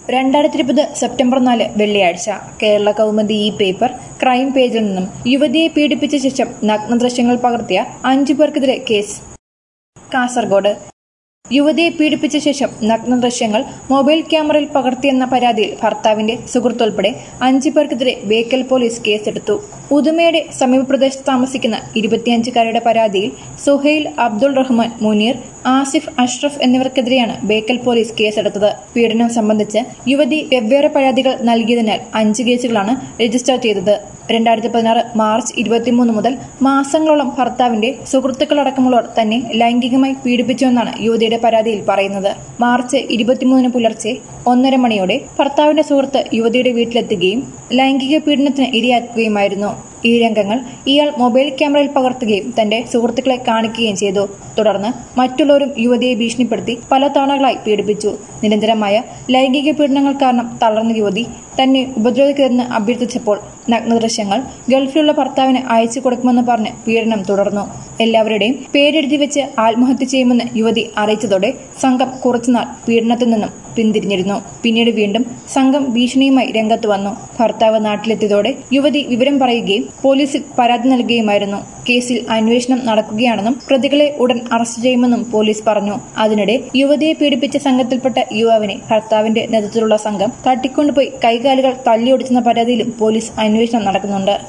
2020 September 4 വെള്ളിയാഴ്ച കേരള കൗമുദി ഈ paper crime പേജിൽ നിന്നും യുവതിയെ പീഡിപ്പിച്ച ശേഷം നഗ്നദൃശ്യങ്ങൾ പകർത്തിയ 5 പേർക്കെതിരെ കേസ്. കാസർഗോഡ് യുവതിയെ പീഡിപ്പിച്ച ശേഷം നഗ്നദൃശ്യങ്ങൾ മൊബൈൽ ക്യാമറയിൽ പകർത്തിയെന്ന പരാതിയിൽ ഭർത്താവിന്റെ സുഹൃത്തുൾപ്പെടെ 5 പേർക്കെതിരെ ബേക്കൽ പോലീസ് കേസെടുത്തു. ഉദുമയുടെ സമീപപ്രദേശത്ത് താമസിക്കുന്ന 25-കാരുടെ പരാതിയിൽ സുഹൈൽ, അബ്ദുൾ റഹ്മാൻ, മുനീർ, ആസിഫ്, അഷ്റഫ് എന്നിവർക്കെതിരെയാണ് ബേക്കൽ പോലീസ് കേസെടുത്തത്. പീഡനം സംബന്ധിച്ച് യുവതി വെവ്വേറെ പരാതികൾ നൽകിയതിനാൽ 5 കേസുകളാണ് രജിസ്റ്റർ ചെയ്തത്. 2016 മാർച്ച് 23 മുതൽ മാസങ്ങളോളം ഭർത്താവിന്റെ സുഹൃത്തുക്കളടക്കമുള്ളവർ തന്നെ ലൈംഗികമായി പീഡിപ്പിച്ചുവെന്നാണ് യുവതിയുടെ പരാതിയിൽ പറയുന്നത്. മാർച്ച് 23 പുലർച്ചെ 1:30 മണിയോടെ ഭർത്താവിന്റെ സുഹൃത്ത് യുവതിയുടെ വീട്ടിലെത്തുകയും ലൈംഗിക പീഡനത്തിന് ഇരയാക്കുകയുമായിരുന്നു. ഈ രംഗങ്ങൾ ഇയാൾ മൊബൈൽ ക്യാമറയിൽ പകർത്തുകയും തന്റെ സുഹൃത്തുക്കളെ കാണിക്കുകയും ചെയ്തു. തുടർന്ന് മറ്റുള്ളവരും യുവതിയെ ഭീഷണിപ്പെടുത്തി പല തവണകളായി പീഡിപ്പിച്ചു. നിരന്തരമായ ലൈംഗിക പീഡനങ്ങൾ കാരണം തളർന്ന യുവതി തന്നെ ഉപദ്രവിക്കരുതെന്ന് അഭ്യർത്ഥിച്ചപ്പോൾ നഗ്നദൃശ്യങ്ങൾ ഗൾഫിലുള്ള ഭർത്താവിന് അയച്ചു കൊടുക്കുമെന്ന് പറഞ്ഞ് പീഡനം തുടർന്നു. എല്ലാവരുടെയും പേരെഴുതി വെച്ച് ആത്മഹത്യ ചെയ്യുമെന്ന് യുവതി അറിയിച്ചതോടെ സംഘം കുറച്ചുനാൾ പീഡനത്തിൽ നിന്നും പിന്തിരിഞ്ഞിരുന്നു. പിന്നീട് വീണ്ടും സംഘം ഭീഷണിയുമായി രംഗത്ത് വന്നു. ഭർത്താവ് നാട്ടിലെത്തിയതോടെ യുവതി വിവരം പറയുകയും പോലീസിൽ പരാതി നൽകുകയുമായിരുന്നു. കേസിൽ അന്വേഷണം നടക്കുകയാണെന്നും പ്രതികളെ ഉടൻ അറസ്റ്റ് ചെയ്യുമെന്നും പോലീസ് പറഞ്ഞു. അതിനിടെ യുവതിയെ പീഡിപ്പിച്ച സംഘത്തിൽപ്പെട്ട യുവാവിനെ ഭർത്താവിന്റെ നേതൃത്വത്തിലുള്ള സംഘം തട്ടിക്കൊണ്ടുപോയി കൈകാലുകൾ തല്ലിയൊടിച്ചെന്ന പരാതിയിലും പോലീസ് അന്വേഷണം നടക്കുന്നുണ്ട്.